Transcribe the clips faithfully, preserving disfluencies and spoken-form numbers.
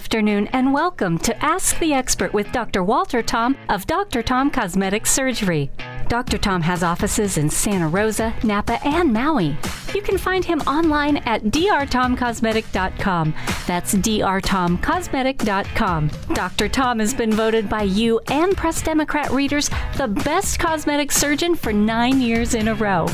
afternoon, and welcome to Ask the Expert with Doctor Walter Tom of Doctor Tom Cosmetic Surgery. Doctor Tom has offices in Santa Rosa, Napa, and Maui. You can find him online at d r tom cosmetic dot com. That's d r tom cosmetic dot com. Doctor Tom has been voted by you and Press Democrat readers the best cosmetic surgeon for nine years in a row.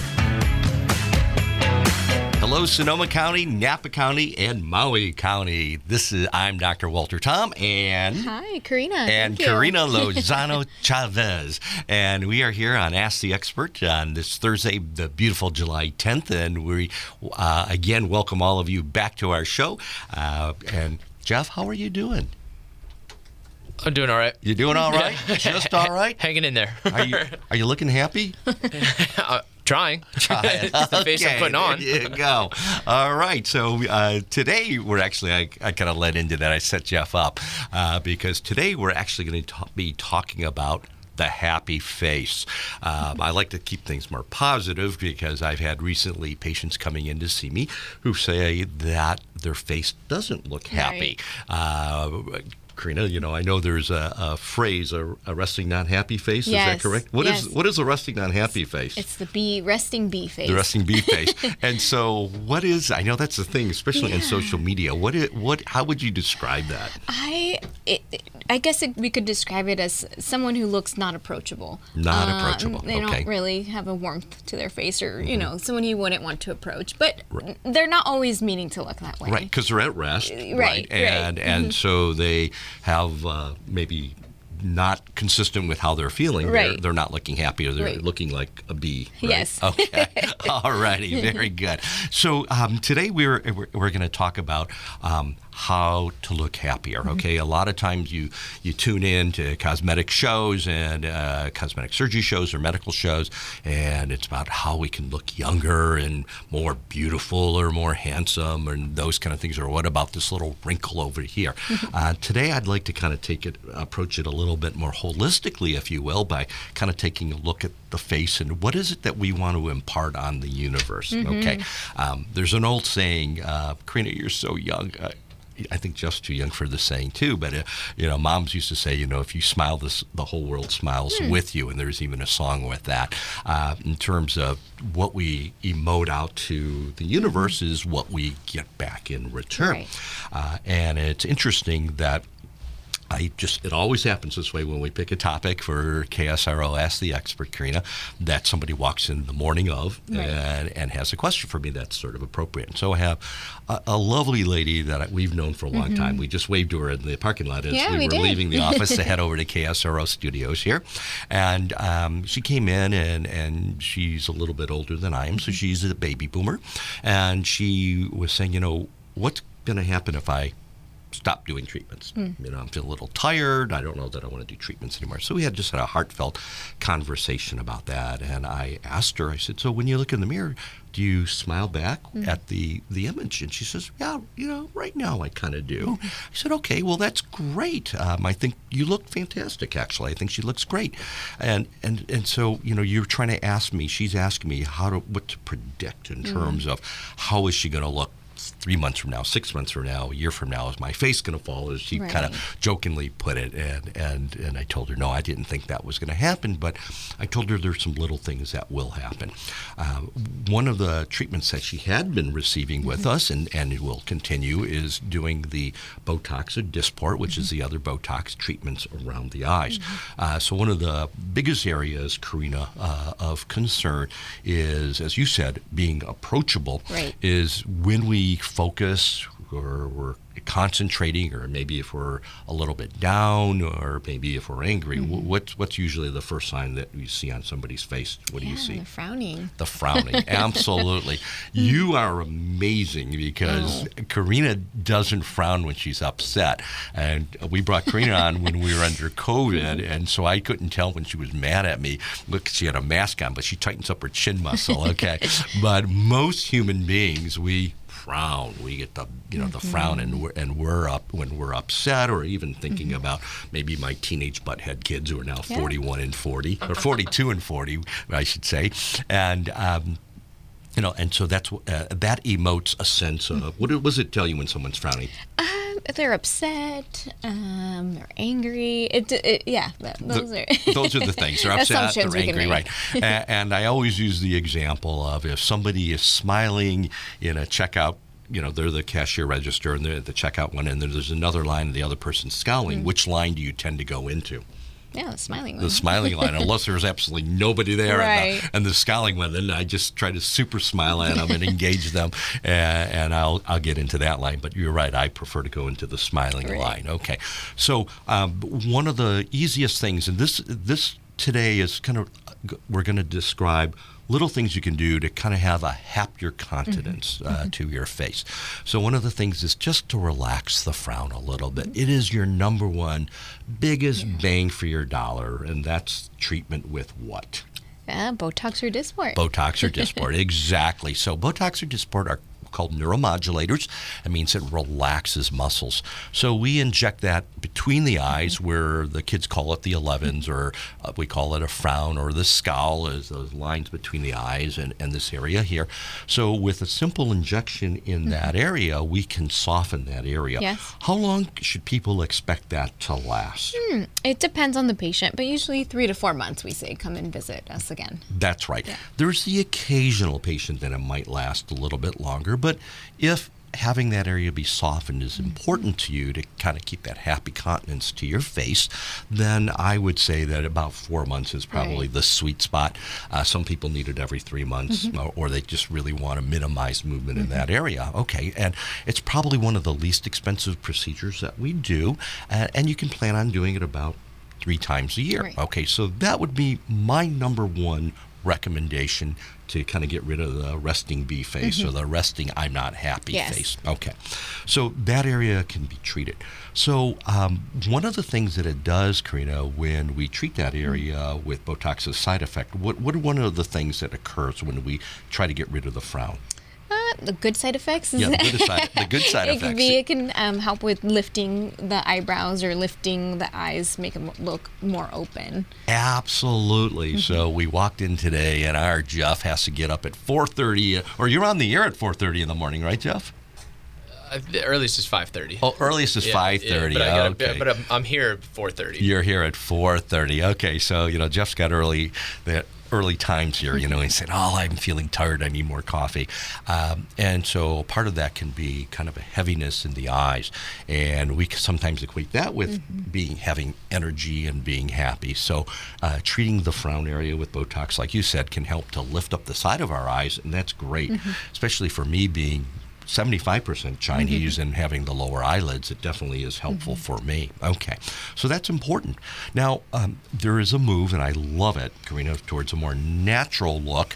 Hello, Sonoma County, Napa County, and Maui County. This is I'm Doctor Walter Tom, and hi, Karina. and Thank Karina you. Lozano Chavez, and we are here on Ask the Expert on this Thursday, the beautiful July tenth, and we uh, again welcome all of you back to our show. Uh, and Jeff, how are you doing? I'm doing all right. You doing all right? Just all right? Hanging in there. Are you Are you looking happy? uh, trying. Trying. It's the face Okay, I'm putting on. There you go. All right. So uh, today we're actually, I, I kind of led into that. I set Jeff up uh, because today we're actually going to be talking about the happy face. Um, I like to keep things more positive because I've had recently patients coming in to see me who say that their face doesn't look happy. Right. Uh, Karina, you know, I know there's a, a phrase, a, a resting not happy face. Yes. Is that correct? What yes. is what is a resting not happy face? It's the bee, resting bee face. The resting bee face. And so, what is? I know that's the thing, especially yeah. in social media. What? It, what? How would you describe that? I, it, I guess it, we could describe it as someone who looks not approachable. Not uh, approachable. They okay. don't really have a warmth to their face, or mm-hmm. you know, someone you wouldn't want to approach. But right. they're not always meaning to look that way. Right, because they're at rest. Right. Right. And right. and mm-hmm. so they have. Uh, maybe not consistent with how they're feeling. Right. They're, they're not looking happy, or they're right. looking like a bee. Right? Yes. Okay. All righty. Very good. So um, today we're we're, we're going to talk about um, how to look happier. Okay. Mm-hmm. A lot of times you you tune in to cosmetic shows and uh, cosmetic surgery shows or medical shows, and it's about how we can look younger and more beautiful or more handsome and those kind of things. Or what about this little wrinkle over here? Mm-hmm. Uh, today I'd like to kind of take it, approach it a little bit more holistically, if you will, by kind of taking a look at the face and what is it that we want to impart on the universe. Mm-hmm. Okay. Um, there's an old saying, uh, Karina, you're so young. Uh, I think just too young for the saying too, but uh, you know, moms used to say, you know, if you smile, this the whole world smiles hmm. with you, and there's even a song with that. Uh, in terms of what we emote out to the universe mm-hmm. is what we get back in return, right. uh, and it's interesting that. I just, it always happens this way when we pick a topic for K S R O Ask the Expert, Karina, that somebody walks in the morning of right. and, and has a question for me that's sort of appropriate. And so I have a, a lovely lady that we've known for a long mm-hmm. time. We just waved to her in the parking lot as yeah, we, we were did. leaving the office to head over to K S R O Studios here. And um, she came in, and, and she's a little bit older than I am, so she's a baby boomer. And she was saying, you know, what's going to happen if I stop doing treatments? Mm. You know, I'm feeling a little tired. I don't know that I want to do treatments anymore. So we had just had a heartfelt conversation about that. And I asked her, I said, so when you look in the mirror, do you smile back mm. at the, the image? And she says, yeah, you know, right now I kind of do. Mm. I said, okay, well, that's great. Um, I think you look fantastic, actually. I think she looks great. And and and so, you know, you're trying to ask me, she's asking me how to, what to predict in mm. terms of how is she going to look three months from now, six months from now, a year from now, is my face going to fall, as she right. kind of jokingly put it. And, and and I told her, no, I didn't think that was going to happen, but I told her there's some little things that will happen. Uh, one of the treatments that she had been receiving mm-hmm. with us, and, and will continue, is doing the Botox or Dysport, which mm-hmm. is the other Botox treatments around the eyes. Mm-hmm. Uh, so one of the biggest areas, Karina, uh, of concern is, as you said, being approachable, right. is when we focus or we're concentrating, or maybe if we're a little bit down, or maybe if we're angry, mm-hmm. what's what's usually the first sign that you see on somebody's face? What yeah, do you see? The frowning. The frowning, absolutely. You are amazing, because oh. Karina doesn't frown when she's upset. And we brought Karina on when we were under COVID, and so I couldn't tell when she was mad at me. Look, she had a mask on, but she tightens up her chin muscle, okay? But most human beings, we frown. We get the, you know, the mm-hmm. frown, and we're, and we're up when we're upset, or even thinking mm-hmm. about maybe my teenage butthead kids who are now yeah. forty-one and forty, or forty-two and forty, I should say. And, um, you know, and so that's uh, that emotes a sense of, what does it tell you when someone's frowning? Um, they're upset, um, they're angry. It, it yeah, that, those the, are those are the things. They're upset, assumptions they're we can angry, make. right? and, and I always use the example of if somebody is smiling in a checkout. You know, they're the cashier register and they're at the checkout one, and there's another line and the other person's scowling. Mm-hmm. Which line do you tend to go into? Yeah, the smiling one. The smiling line, unless there's absolutely nobody there. Right. And, the, and the scowling one, then I just try to super smile at them and engage them, and, and I'll I'll get into that line. But you're right, I prefer to go into the smiling Right. line. Okay, so um, one of the easiest things, and this this today is kind of, we're going to describe little things you can do to kind of have a happier countenance mm-hmm. uh, Mm-hmm. to your face. So one of the things is just to relax the frown a little bit. It is your number one biggest yeah. bang for your dollar, and that's treatment with what? Yeah, Botox or Dysport. Botox or Dysport, exactly. So Botox or Dysport are called neuromodulators. It means it relaxes muscles. So we inject that between the eyes, where the kids call it the elevens, or uh, we call it a frown, or the scowl, is those lines between the eyes and, and this area here. So with a simple injection in that area, we can soften that area. Yes. How long should people expect that to last? Hmm, it depends on the patient, but usually three to four months, we say, come and visit us again. That's right. Yeah. There's the occasional patient that it might last a little bit longer, but if having that area be softened is important to you to kind of keep that happy countenance to your face, then I would say that about four months is probably Right. the sweet spot. Uh, some people need it every three months, Mm-hmm. or, or they just really want to minimize movement in that area. Okay, and it's probably one of the least expensive procedures that we do, uh, and you can plan on doing it about three times a year. Right. Okay, so that would be my number one recommendation to kind of get rid of the resting bee face or the resting I'm not happy Yes. face. Okay, so that area can be treated. So um, one of the things that it does, Karina, when we treat that area with Botox as a side effect, what, what are one of the things that occurs when we try to get rid of the frown? Uh, the good side effects? Yeah, the good side, the good side it effects. Can be, it can um, help with lifting the eyebrows or lifting the eyes, make them look more open. Absolutely. So we walked in today, and our Jeff has to get up at four thirty, or you're on the air at four thirty in the morning, right, Jeff? Uh, the earliest is five thirty. Oh, earliest is five thirty. but I gotta, Okay. but I'm, I'm here at four thirty. You're here at four thirty. Okay, so, you know, Jeff's got early, the early times here, you know, he said, oh, I'm feeling tired, I need more coffee. Um, and so part of that can be kind of a heaviness in the eyes, and we can sometimes equate that with Mm-hmm. being having energy and being happy. So uh, treating the frown area with Botox, like you said, can help to lift up the side of our eyes, and that's great, Mm-hmm. especially for me being seventy-five percent Chinese and having the lower eyelids. It definitely is helpful for me. Okay, so that's important. Now, um, there is a move, and I love it, Karina, towards a more natural look.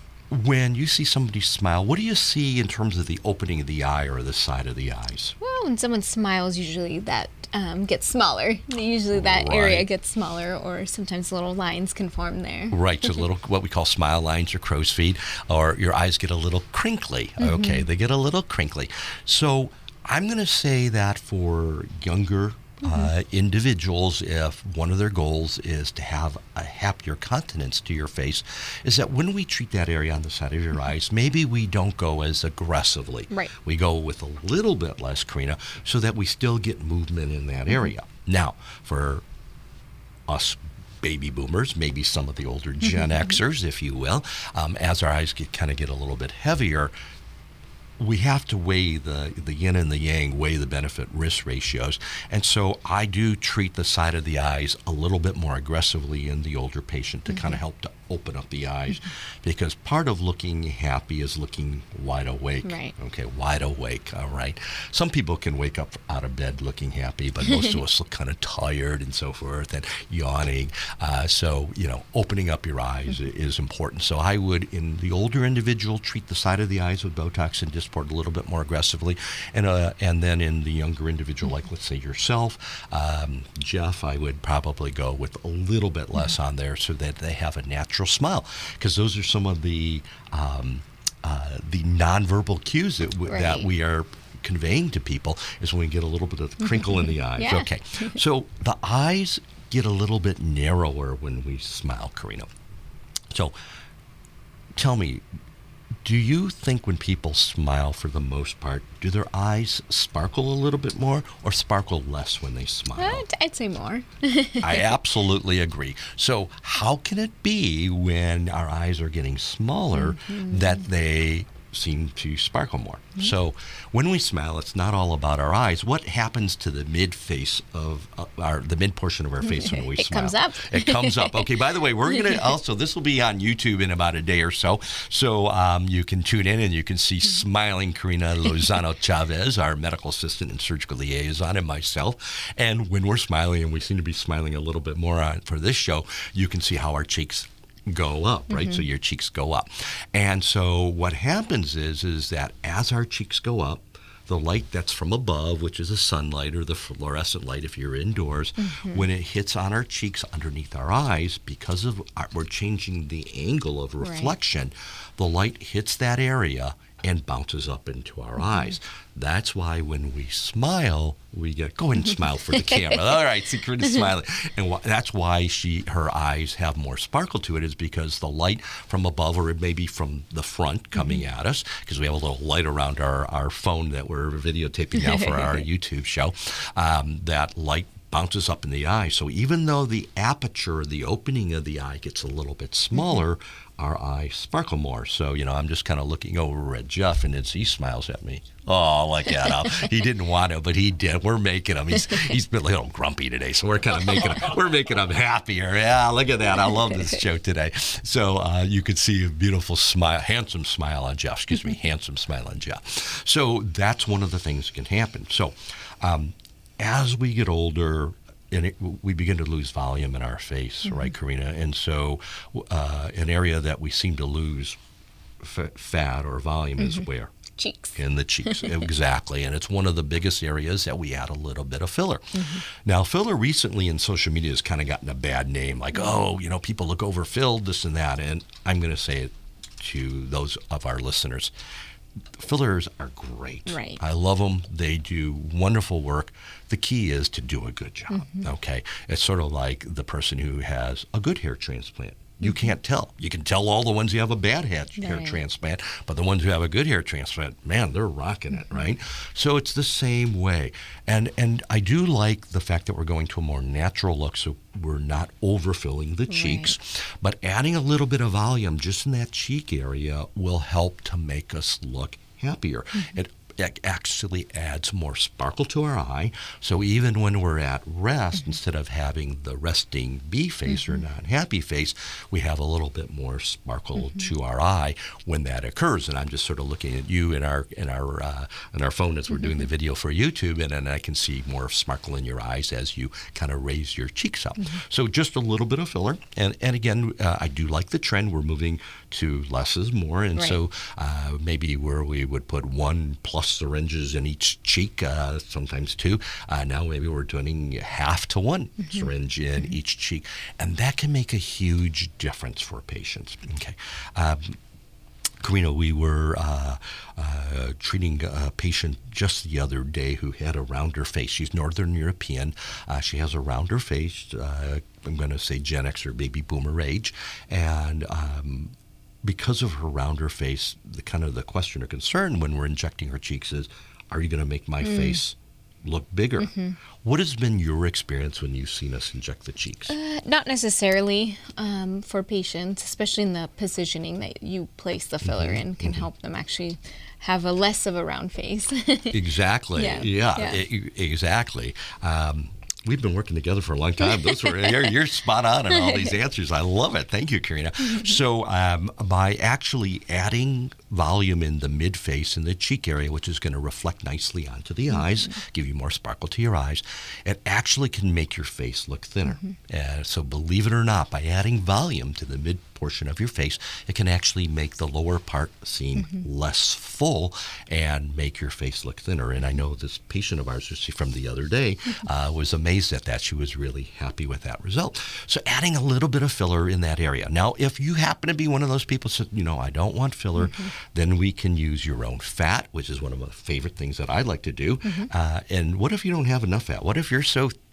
When you see somebody smile, what do you see in terms of the opening of the eye or the side of the eyes? Well, when someone smiles, usually that um, gets smaller. Usually that area Right. gets smaller, or sometimes little lines can form there. Right, so little what we call smile lines or crow's feet, or your eyes get a little crinkly. Okay, they get a little crinkly. So I'm going to say that for younger uh, individuals, if one of their goals is to have a happier countenance to your face, is that when we treat that area on the side of your eyes, maybe we don't go as aggressively. Right. We go with a little bit less, Karina, so that we still get movement in that area. Now, for us baby boomers, maybe some of the older Gen Xers, if you will, um, as our eyes get kind of get a little bit heavier, we have to weigh the, the yin and the yang, weigh the benefit risk ratios. And so I do treat the side of the eyes a little bit more aggressively in the older patient to kind of help to open up the eyes, because part of looking happy is looking wide awake. Right. Okay, wide awake, all right. Some people can wake up out of bed looking happy, but most of us look kind of tired and so forth and yawning. Uh, so, you know, opening up your eyes is important. So I would, in the older individual, treat the side of the eyes with Botox and Dysport a little bit more aggressively. And uh, and then in the younger individual, like let's say yourself, um, Jeff, I would probably go with a little bit less on there so that they have a natural smile, because those are some of the um, uh, the nonverbal cues that, w- Right. that we are conveying to people, is when we get a little bit of the crinkle in the eyes. Yeah. Okay, so the eyes get a little bit narrower when we smile, Karina. So tell me, Do you think when people smile, for the most part, do their eyes sparkle a little bit more or sparkle less when they smile? I'd, I'd say more. I absolutely agree. So how can it be when our eyes are getting smaller mm-hmm. that they seem to sparkle more? Mm-hmm. So when we smile, it's not all about our eyes. What happens to the mid face of uh, our the mid portion of our face when we it smile? It comes up. It comes up. Okay, by the way, we're going to also, this will be on YouTube in about a day or so. So um, you can tune in and you can see smiling Karina Lozano Chavez, our medical assistant and surgical liaison, and myself. And when we're smiling, and we seem to be smiling a little bit more on, for this show, you can see how our cheeks go up, right? Mm-hmm. So your cheeks go up. And so what happens is, is that as our cheeks go up, the light that's from above, which is the sunlight or the fluorescent light if you're indoors, mm-hmm. when it hits on our cheeks underneath our eyes, because of our, we're changing the angle of reflection, right. the light hits that area and bounces up into our mm-hmm. eyes. That's why when we smile, we get, go ahead and smile for the camera. All right, see Karina's smiling. And wh- that's why she her eyes have more sparkle to it, is because the light from above, or maybe from the front coming mm-hmm. at us, because we have a little light around our, our phone that we're videotaping now for our YouTube show, um, that light bounces up in the eye. So even though the aperture, the opening of the eye gets a little bit smaller, mm-hmm. our eyes sparkle more. So, you know, I'm just kind of looking over at Jeff, and he smiles at me. Oh, look at him. He didn't want to, but he did. We're making him. He's he's been a little grumpy today, so we're kind of making him, we're making him happier. Yeah, look at that. I love this show today. So uh, you could see a beautiful smile, handsome smile on Jeff. Excuse me, handsome smile on Jeff. So that's one of the things that can happen. So um, as we get older, and it, we begin to lose volume in our face, mm-hmm. right, Karina? And so uh, an area that we seem to lose f- fat or volume mm-hmm. is where? Cheeks. In the cheeks, exactly. And it's one of the biggest areas that we add a little bit of filler. Mm-hmm. Now, filler recently in social media has kind of gotten a bad name, like, oh, you know, people look overfilled, this and that. And I'm going to say it to those of our listeners. Fillers are great. Right. I love them. They do wonderful work. The key is to do a good job, mm-hmm. okay? It's sort of like the person who has a good hair transplant. You can't tell. You can tell all the ones who have a bad hair, hair right. transplant, but the ones who have a good hair transplant, man, they're rocking it, mm-hmm. right? So it's the same way. And and I do like the fact that we're going to a more natural look, so we're not overfilling the cheeks, right. but adding a little bit of volume just in that cheek area will help to make us look happier. Mm-hmm. It actually adds more sparkle to our eye. So even when we're at rest, mm-hmm. instead of having the resting bee face mm-hmm. or not-happy face, we have a little bit more sparkle mm-hmm. to our eye when that occurs. And I'm just sort of looking at you in our in our uh, in our phone as we're mm-hmm. doing the video for YouTube, and then I can see more sparkle in your eyes as you kind of raise your cheeks up. Mm-hmm. So just a little bit of filler. And and again, uh, I do like the trend. We're moving to less is more, and right. so uh, maybe where we would put one plus syringes in each cheek, uh, sometimes two. Uh, now maybe we're doing half to one mm-hmm. syringe in mm-hmm. each cheek, and that can make a huge difference for patients. Okay. Um, Karina, we were uh, uh, treating a patient just the other day who had a rounder face. She's Northern European. Uh, she has a rounder face. Uh, I'm going to say Gen X or baby boomer age, and um, because of her rounder face, the kind of the question or concern when we're injecting her cheeks is, are you going to make my mm. face look bigger? Mm-hmm. What has been your experience when you've seen us inject the cheeks? Uh, not necessarily um, for patients, especially in the positioning that you place the filler mm-hmm. in can mm-hmm. help them actually have a less of a round face. Exactly. Yeah, yeah, yeah. It, exactly. Um, We've been working together for a long time. Those were you're, you're spot on in all these answers. I love it. Thank you, Karina. So um, by actually adding volume in the mid face and the cheek area, which is going to reflect nicely onto the mm-hmm. eyes, give you more sparkle to your eyes, it actually can make your face look thinner. Mm-hmm. Uh, so believe it or not, by adding volume to the mid portion of your face, it can actually make the lower part seem mm-hmm. less full and make your face look thinner. And I know this patient of ours from the other day uh, was amazed at that. She was really happy with that result. So adding a little bit of filler in that area. Now, if you happen to be one of those people who said, you know, I don't want filler, mm-hmm. then we can use your own fat, which is one of my favorite things that I like to do. Mm-hmm. Uh, and what if you don't have enough fat? What if you're so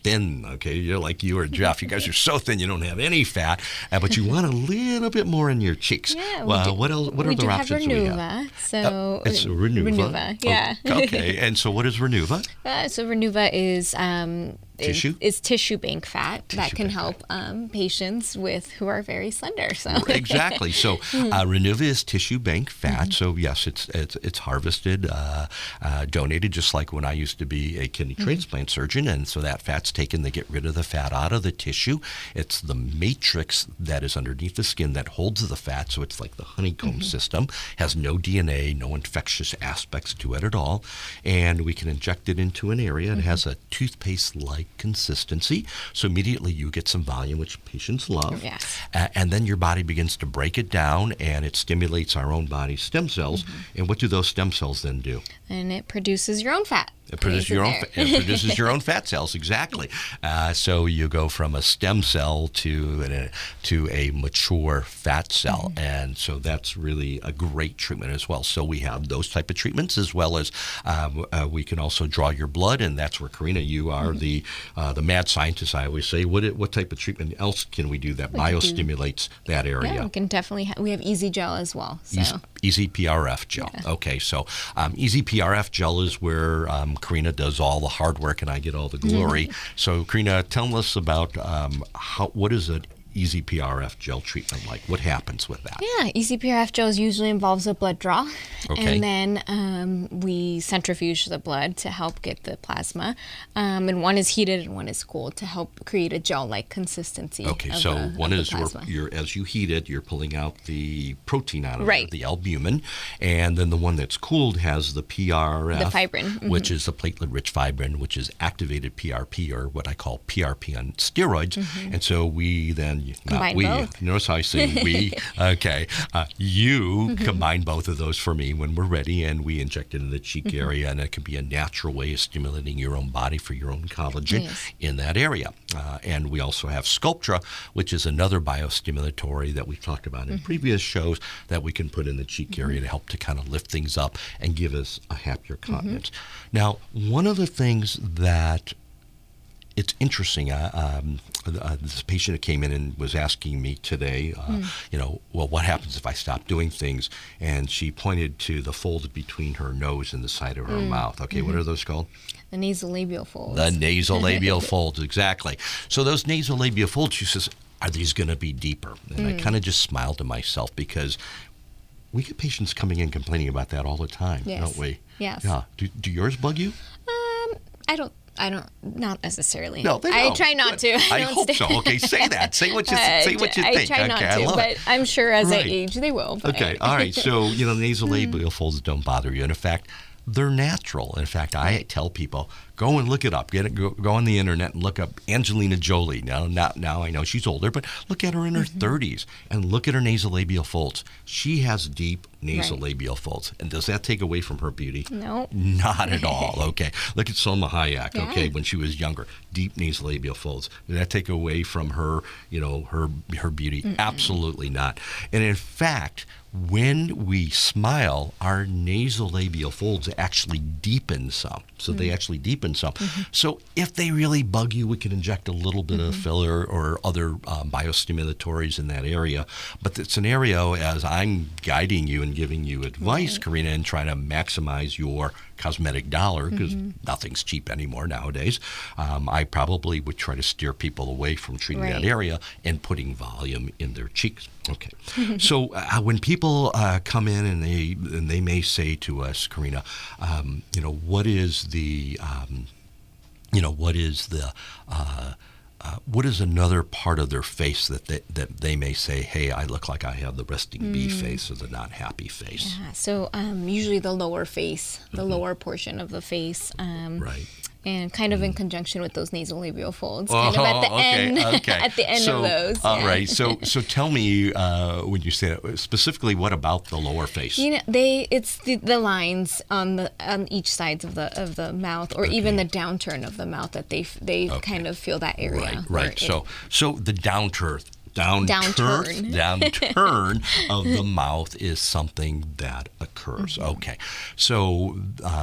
thin, okay? You're like you or Jeff. You guys are so thin, you don't have any fat, uh, but you want a little bit more in your cheeks. Yeah. Well, do, what else? What we other do options have do we Renuva, have? So Uh, it's Renuva. Renuva, yeah. Oh, okay, and so what is Renuva? Uh, so Renuva is um, Tissue? Is, is tissue bank fat Tissue that can bank help um, patients with who are very slender. So exactly. So uh, Renuva is tissue bank fat. Mm-hmm. So yes, it's it's it's harvested, uh, uh, donated, just like when I used to be a kidney Mm-hmm. transplant surgeon, and so that fat's taken. They get rid of the fat out of the tissue. It's the matrix that is underneath the skin that holds the fat. So it's like the honeycomb Mm-hmm. system. Has no D N A, no infectious aspects to it at all, and we can inject it into an area. It Mm-hmm. has a toothpaste-like consistency. So immediately you get some volume, which patients love. Yes. Uh, and then your body begins to break it down, and it stimulates our own body's stem cells. Mm-hmm. And what do those stem cells then do? and it produces your own fat. It produces your own. There. Fa- it produces your own fat cells, exactly. Uh, so you go from a stem cell to an, to a mature fat cell, Mm-hmm. and so that's really a great treatment as well. So we have those type of treatments, as well as um, uh, we can also draw your blood, and that's where, Karina, you are Mm-hmm. the uh, the mad scientist. I always say, what what type of treatment else can we do that We could do- biostimulates that area? Yeah, we can definitely. Ha- we have Easy Gel as well. So. Easy, Easy P R F gel. Yeah. Okay, so um, Easy P R F gel is where um, Karina does all the hard work and I get all the glory. So, Karina, tell us about um, how what is an Easy P R F gel treatment like? What happens with that? Yeah, Easy P R F gels usually involves a blood draw, Okay. and then um, we centrifuge the blood to help get the plasma. Um, and one is heated and one is cooled to help create a gel-like consistency. Okay, of so the, one of is the your, plasma. your as you heat it, you're pulling out the protein out of Right. it, the albumin, and then the one that's cooled has the P R F, The fibrin, mhm. which is the platelet-rich fibrin, which is activated P R P, or what I call P R P on steroids. And so we then not Combine we. both. Notice how I say we. Okay, uh, you combine both of those for me when we're ready, and we inject it in the cheek area, and it can be a natural way of stimulating your own body for your own collagen Yes. in that area. Uh, and we also have Sculptra, which is another biostimulatory that we've talked about in previous shows that we can put in the cheek area to help to kind of lift things up and give us a happier continence. Now, one of the things that it's interesting. Uh, um, uh, this patient that came in and was asking me today, uh, you know, well, what happens if I stop doing things? And she pointed to the folds between her nose and the side of her mouth. Okay, what are those called? The nasolabial folds. The nasolabial folds, exactly. So those nasolabial folds, she says, are these going to be deeper? And I kind of just smiled to myself because we get patients coming in complaining about that all the time, Yes. don't we? Yes. Yeah. Do, do yours bug you? Um, I don't. I don't. Not necessarily. No, they I don't. try not Good. to. I don't hope stay- so. Okay, say that. Say what you Uh, say. What you I think. try okay, not I to, love but it. I'm sure as Right. I age they will. but- Okay, all right. So, you know, nasolabial folds don't bother you. And in fact, they're natural. In fact, I tell people, go and look it up. Get it, go, go on the internet and look up Angelina Jolie. Now, now, now I know she's older, but look at her in her thirties and look at her nasolabial folds. She has deep nasolabial folds. And does that take away from her beauty? No. Not at all. Okay. Look at Salma Hayek. Yeah. Okay, when she was younger, deep nasolabial folds. Did that take away from her, you know, her her beauty? Mm-mm. Absolutely not. And in fact, when we smile, our nasolabial folds actually deepen some. So they actually deepen some. So if they really bug you, we can inject a little bit of filler or other um, biostimulatories in that area. But it's an area, as I'm guiding you and giving you advice, Karina, and trying to maximize your cosmetic dollar, because nothing's cheap anymore nowadays. Um, I probably would try to steer people away from treating that Right. area and putting volume in their cheeks. Okay. So uh, when people uh, come in and they and they may say to us, Karina, um, you know, what is the, um, you know, what is the, uh, uh, what is another part of their face that they, that they may say, hey, I look like I have the resting bee face or the not happy face? Yeah, so um, usually the lower face, the lower portion of the face, um, Right. and kind of in conjunction with those nasolabial folds, kind of at the Oh, okay, end, okay. at the end so, of those. All yeah. right. So, so tell me uh, when you say that specifically, what about the lower face? You know, they it's the, the lines on the on each sides of the of the mouth, or even the downturn of the mouth that they f- they Okay. kind of feel that area. Right, where right. it- So, so the downturn, downturn, Downturn. downturn of the mouth is something that occurs. Mm-hmm. Okay, so uh,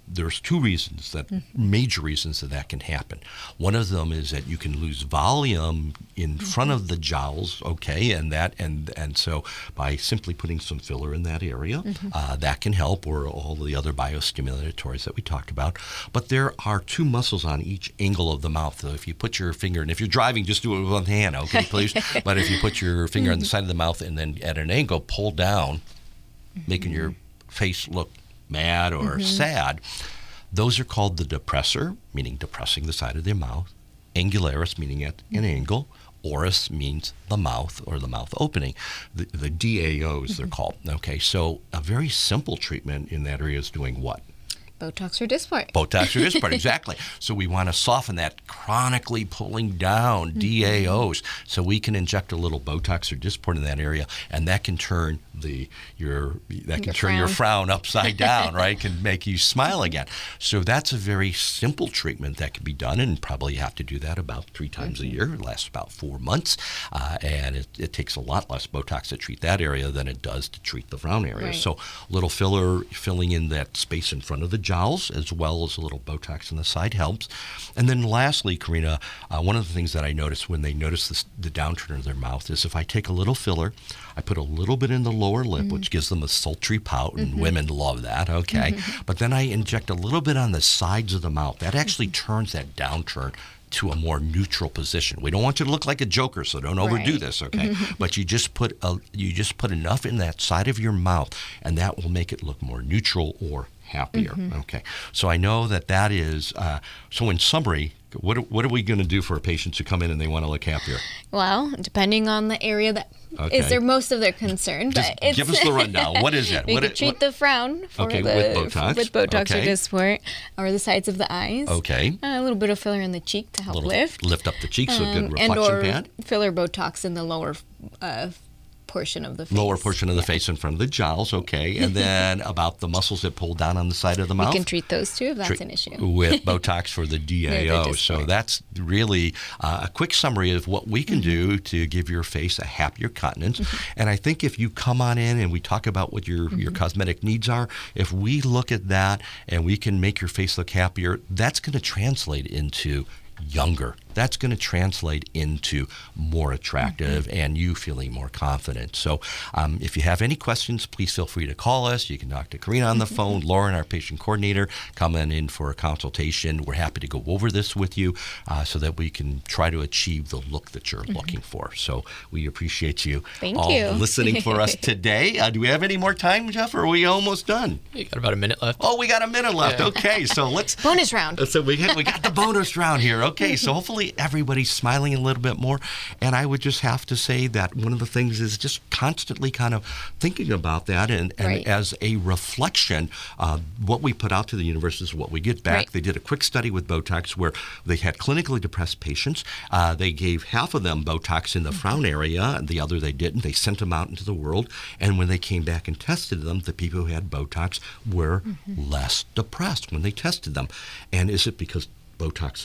there's two reasons that mm-hmm. major reasons that that can happen. One of them is that you can lose volume in mm-hmm. front of the jowls, okay, and that and and so by simply putting some filler in that area, mm-hmm. uh, that can help, or all the other biostimulatories that we talked about. But there are two muscles on each angle of the mouth. So if you put your finger, and if you're driving, just do it with one hand, okay, please. But if you put your finger on the side of the mouth and then at an angle, pull down, mm-hmm. making your face look mad or mm-hmm. sad, those are called the depressor, meaning depressing the side of their mouth, angularis, meaning at an angle, oris means the mouth or the mouth opening. The, the D A Os, mm-hmm. they're called. Okay, so a very simple treatment in that area is doing what? Botox or Dysport. Botox or Dysport, exactly. So we want to soften that chronically pulling down mm-hmm. D A Os, so we can inject a little Botox or Dysport in that area, and that can turn the your that can your turn frown. your frown upside down, right? Can make you smile again. So that's a very simple treatment that can be done, and probably have to do that about three times mm-hmm. a year. It lasts about four months, uh, and it, it takes a lot less Botox to treat that area than it does to treat the frown area. Right. So a little filler filling in that space in front of the jowls, as well as a little Botox on the side, helps. And then lastly, Karina, uh, one of the things that I notice when they notice this, the downturn of their mouth is if I take a little filler, I put a little bit in the lower lip, mm-hmm. which gives them a sultry pout, and mm-hmm. women love that, okay? Mm-hmm. But then I inject a little bit on the sides of the mouth. That actually mm-hmm. turns that downturn to a more neutral position. We don't want you to look like a joker, so don't overdo right. this, okay? Mm-hmm. But you just put a, you just put enough in that side of your mouth, and that will make it look more neutral or happier. Mm-hmm. Okay, so I know that that is, uh, so in summary, what, what are we going to do for patients who come in and they want to look happier? Well, depending on the area that okay. is their most of their concern. Just but it's, give us the rundown. What is it? We what could it, treat what? the frown for okay, the, with Botox, with Botox okay. or Dysport, or the sides of the eyes. Okay. Uh, a little bit of filler in the cheek to help little, lift. Lift up the cheeks, so a good um, reflection and or pad. Filler Botox in the lower uh, portion of the face. Lower portion of the yeah. face in front of the jowls, okay. And then about the muscles that pull down on the side of the mouth. We can treat those too if that's treat an issue. With Botox for the D A O. So that's really uh, a quick summary of what we can mm-hmm. do to give your face a happier countenance. Mm-hmm. And I think if you come on in and we talk about what your, mm-hmm. your cosmetic needs are, if we look at that and we can make your face look happier, that's going to translate into younger. That's going to translate into more attractive mm-hmm. and you feeling more confident. So um, if you have any questions, please feel free to call us. You can talk to Karina on the phone, Lauren, our patient coordinator, coming in for a consultation. We're happy to go over this with you uh, so that we can try to achieve the look that you're mm-hmm. looking for. So we appreciate you Thank all you. listening for us today. Uh, do we have any more time, Jeff, or are we almost done? You got about a minute left. Oh, we got a minute left. Yeah. Okay, so let's... Bonus round. So we, we got the bonus round here. Okay, so hopefully everybody's smiling a little bit more. And I would just have to say that one of the things is just constantly kind of thinking about that. And, and right. as a reflection, uh, what we put out to the universe is what we get back. Right. They did a quick study with Botox where they had clinically depressed patients. Uh, they gave half of them Botox in the mm-hmm. frown area, and the other they didn't. They sent them out into the world. And when they came back and tested them, the people who had Botox were mm-hmm. less depressed when they tested them. And is it because Botox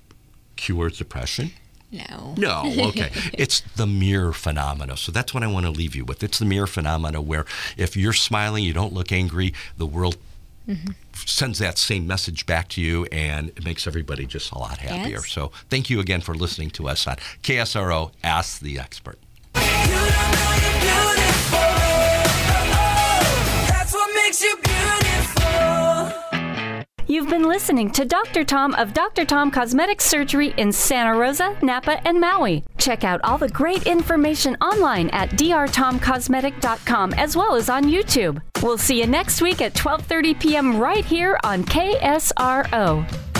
cures depression? No. No, okay. It's the mirror phenomena. So that's what I want to leave you with. It's the mirror phenomena where if you're smiling, you don't look angry, the world mm-hmm. sends that same message back to you, and it makes everybody just a lot happier. Yes. So thank you again for listening to us on K S R O Ask the Expert. You don't know you're beautiful. Oh, oh, that's what makes you beautiful. You've been listening to Doctor Tom of Doctor Tom Cosmetic Surgery in Santa Rosa, Napa, and Maui. Check out all the great information online at d r tom cosmetic dot com as well as on YouTube. We'll see you next week at twelve thirty p.m. right here on K S R O.